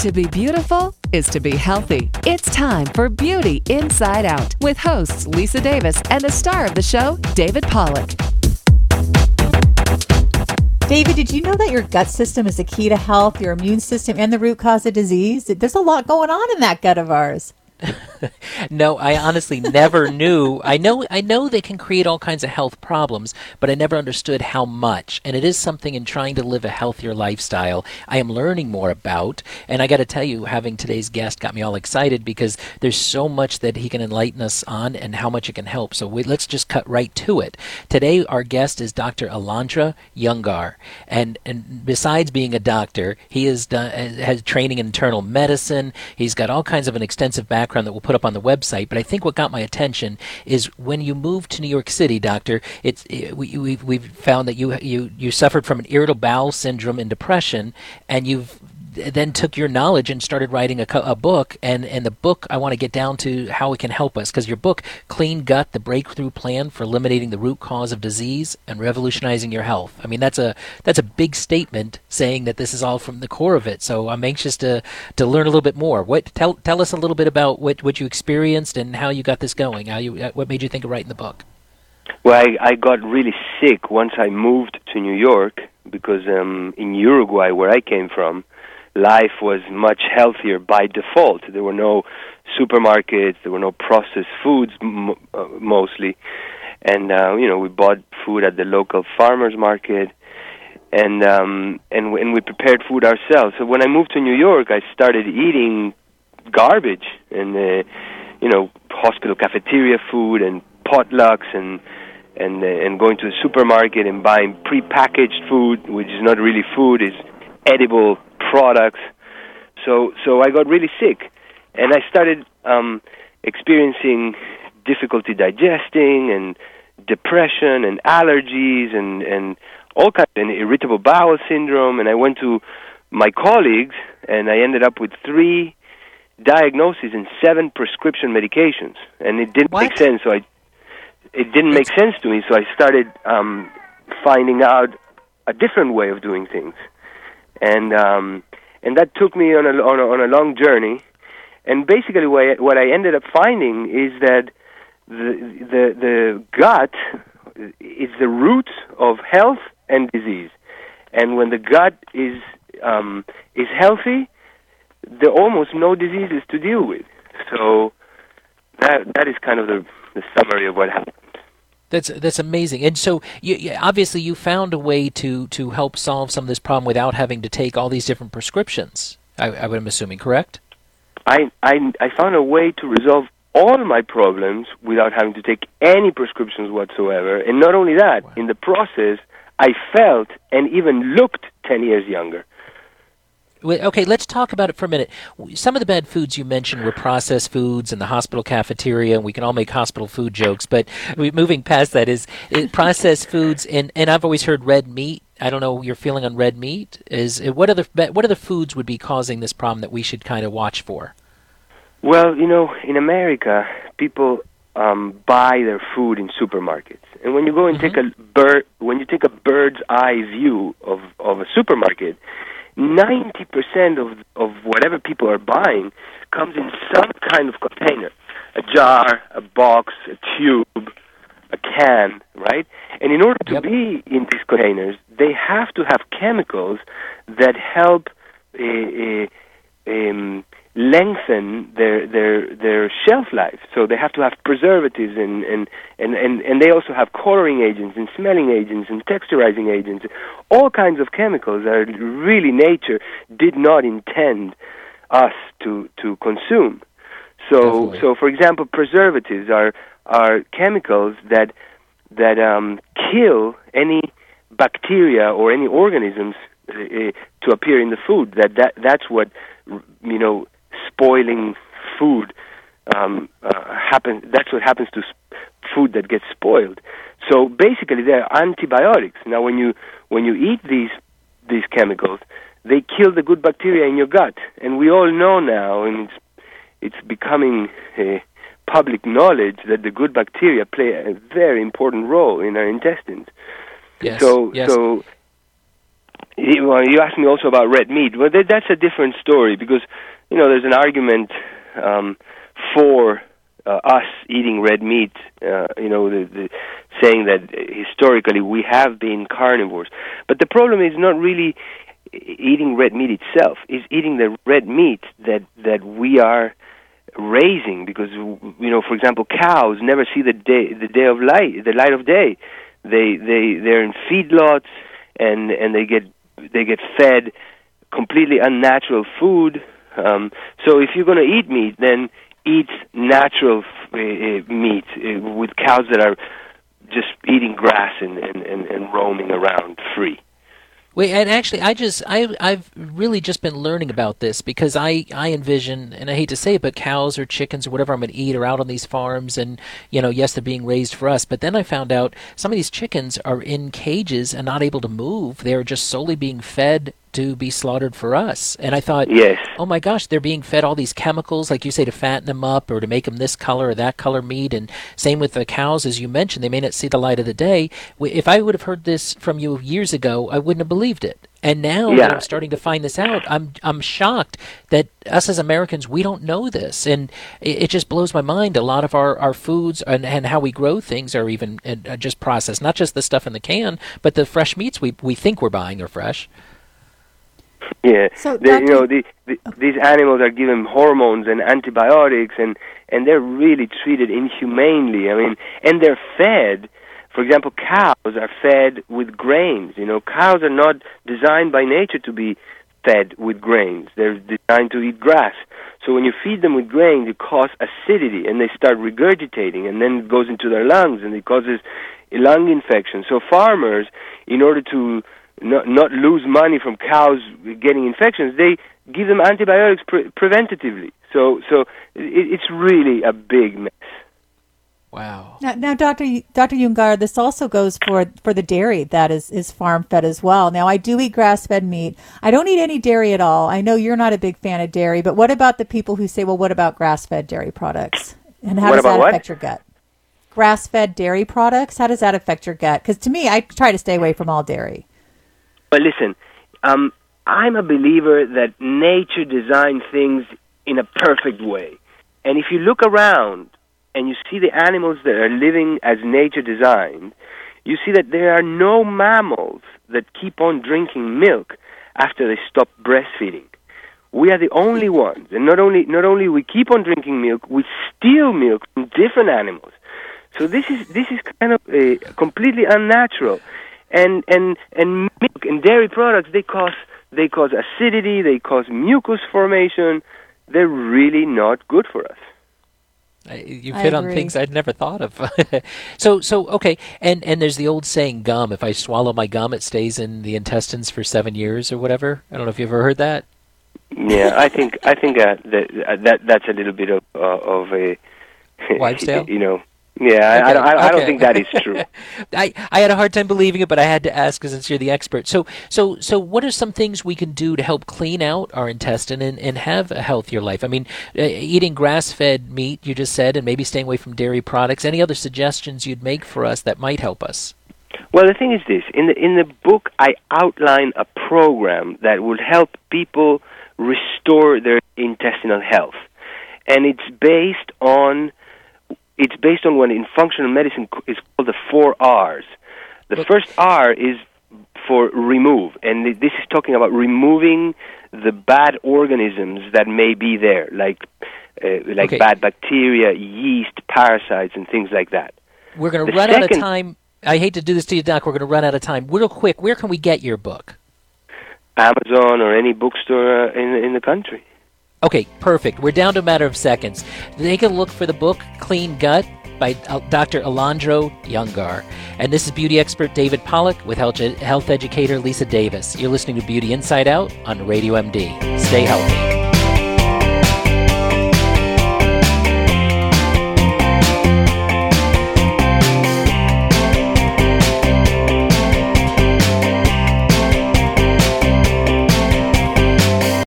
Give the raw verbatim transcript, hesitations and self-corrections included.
To be beautiful is to be healthy. It's time for Beauty Inside Out with hosts Lisa Davis and the star of the show, David Pollock. David, did you know that your gut system is the key to health, your immune system, and the root cause of disease? There's a lot going on in that gut of ours. No, I honestly never knew. I know I know they can create all kinds of health problems, but I never understood how much. And it is something in trying to live a healthier lifestyle I am learning more about. And I got to tell you, having today's guest got me all excited because there's so much that he can enlighten us on and how much it can help. So we, let's just cut right to it. Today, our guest is Doctor Alondra Ungar. And, and besides being a doctor, he is done, has training in internal medicine. He's got all kinds of an extensive background that we'll put up on the website, but I think what got my attention is when you moved to New York City, Doctor. It's it, we, we've we've found that you you you suffered from an irritable bowel syndrome and depression, and you've then took your knowledge and started writing a, a book. And and the book, I want to get down to how it can help us, because your book, Clean Gut: The Breakthrough Plan for Eliminating the Root Cause of Disease and Revolutionizing Your Health. I mean, that's a that's a big statement, saying that this is all from the core of it. So I'm anxious to to learn a little bit more. What tell tell us a little bit about what, what you experienced and how you got this going. How you what made you think of writing the book? Well, I, I got really sick once I moved to New York because um, in Uruguay, where I came from, life was much healthier by default. There were no supermarkets, there were no processed foods m- uh, mostly, and uh, you know, we bought food at the local farmers market, and um, and w- and we prepared food ourselves. So when I moved to New York, I started eating garbage and uh, you know, hospital cafeteria food and potlucks and and uh, and going to the supermarket and buying prepackaged food, which is not really food, is edible products. So so I got really sick, and I started um, experiencing difficulty digesting and depression and allergies and, and all kinds of irritable bowel syndrome. And I went to my colleagues, and I ended up with three diagnoses and seven prescription medications. And it didn't What? make sense. So I it didn't make sense to me. So I started um, finding out a different way of doing things. And um, and that took me on a, on a on a long journey, and basically what I, what I ended up finding is that the the the gut is the root of health and disease, and when the gut is um, is healthy, there are almost no diseases to deal with. So that that is kind of the, the summary of what happened. That's that's amazing. And so, you, you, obviously, you found a way to, to help solve some of this problem without having to take all these different prescriptions, I, I would am assuming, correct? I, I, I found a way to resolve all my problems without having to take any prescriptions whatsoever. And not only that, wow. In the process, I felt and even looked ten years younger. Okay, let's talk about it for a minute. Some of the bad foods you mentioned were processed foods in the hospital cafeteria, and we can all make hospital food jokes, but moving past that is, is processed foods, and, and I've always heard red meat. I don't know your feeling on red meat. Is what other what other foods would be causing this problem that we should kind of watch for? Well, you know, in America, people um, buy their food in supermarkets, and when you go and mm-hmm. take a bird, when you take a bird's eye view of, of a supermarket, ninety percent of of whatever people are buying comes in some kind of container, a jar, a box, a tube, a can, right? And in order to yep. be in these containers, they have to have chemicals that help uh, uh, um, lengthen their their their shelf life. So they have to have preservatives, and and, and, and, and they also have coloring agents and smelling agents and texturizing agents, all kinds of chemicals that really nature did not intend us to to consume. So Definitely. so for example, preservatives are are chemicals that that um, kill any bacteria or any organisms uh, to appear in the food. That that that's what you know. Spoiling food um, uh, happens. That's what happens to sp- food that gets spoiled. So basically, they're antibiotics. Now, when you when you eat these these chemicals, they kill the good bacteria in your gut, and we all know now, and it's it's becoming uh, public knowledge that the good bacteria play a very important role in our intestines. Yes. So yes. so You, well, you asked me also about red meat. Well, that, that's a different story because, you know, there's an argument um, for uh, us eating red meat, uh, you know, the, the saying that historically we have been carnivores. But the problem is not really eating red meat itself, is eating the red meat that, that we are raising because, you know, for example, cows never see the day the day of light, the light of day. They they they're in feedlots and and they get they get fed completely unnatural food. Um, so if you're going to eat meat, then eat natural uh, meat uh, with cows that are just eating grass and, and, and, and roaming around free. Wait, and actually, I just, I, I've really just been learning about this because I, I envision, and I hate to say it, but cows or chickens or whatever I'm going to eat are out on these farms, and, you know, yes, they're being raised for us, but then I found out some of these chickens are in cages and not able to move. They're just solely being fed to be slaughtered for us. And I thought, yes. oh my gosh, they're being fed all these chemicals, like you say, to fatten them up or to make them this color or that color meat. And same with the cows, as you mentioned, they may not see the light of the day. If I would have heard this from you years ago, I wouldn't have believed it. And now yeah. that I'm starting to find this out, I'm I'm shocked that us as Americans, we don't know this. And it, it just blows my mind. A lot of our, our foods and, and how we grow things are even uh, just processed, not just the stuff in the can, but the fresh meats we, we think we're buying are fresh. Yeah, so they, you know, the, the, these animals are given hormones and antibiotics, and, and they're really treated inhumanely. I mean, and they're fed. For example, cows are fed with grains. You know, cows are not designed by nature to be fed with grains. They're designed to eat grass. So when you feed them with grains, it causes acidity, and they start regurgitating, and then it goes into their lungs, and it causes a lung infection. So farmers, in order to Not, not lose money from cows getting infections, they give them antibiotics pre- preventatively. So, so it, it's really a big mess. Wow. Now, now Doctor Y- Doctor Ungar, this also goes for for the dairy that is, is farm fed as well. Now, I do eat grass fed meat. I don't eat any dairy at all. I know you're not a big fan of dairy, but what about the people who say, well, what about grass fed dairy products? And how what does that what? affect your gut? Grass fed dairy products, how does that affect your gut? Because to me, I try to stay away from all dairy. But listen, um, I'm a believer that nature designed things in a perfect way. And if you look around and you see the animals that are living as nature designed, you see that there are no mammals that keep on drinking milk after they stop breastfeeding. We are the only ones. And not only not only we keep on drinking milk, we steal milk from different animals. So this is this is kind of uh, completely unnatural. And and and milk and dairy products, they cause they cause acidity, they cause mucus formation. They're really not good for us. You've hit on things I'd never thought of. so so okay, and and there's the old saying, gum. If I swallow my gum, it stays in the intestines for seven years or whatever. I don't know if you've ever heard that. Yeah, I think I think uh, that uh, that that's a little bit of uh, of a wives' tale. You know. Yeah, okay, I, I, I okay. don't think that is true. I, I had a hard time believing it, but I had to ask since you're the expert. So so so what are some things we can do to help clean out our intestine and, and have a healthier life? I mean, uh, eating grass-fed meat, you just said, and maybe staying away from dairy products. Any other suggestions you'd make for us that might help us? Well, the thing is this. In the, in the book, I outline a program that will help people restore their intestinal health. And it's based on... It's based on what in functional medicine is called the four R's. The Look. first R is for remove, and this is talking about removing the bad organisms that may be there, like uh, like okay. bad bacteria, yeast, parasites, and things like that. We're going to The run out of second- time. I hate to do this to you, Doc. We're going to run out of time. Real quick, where can we get your book? Amazon or any bookstore uh, in in the country. Okay, perfect. We're down to a matter of seconds. Take a look for the book, Clean Gut, by Doctor Alejandro Ungar. And this is beauty expert David Pollack with health, health educator Lisa Davis. You're listening to Beauty Inside Out on Radio M D. Stay healthy.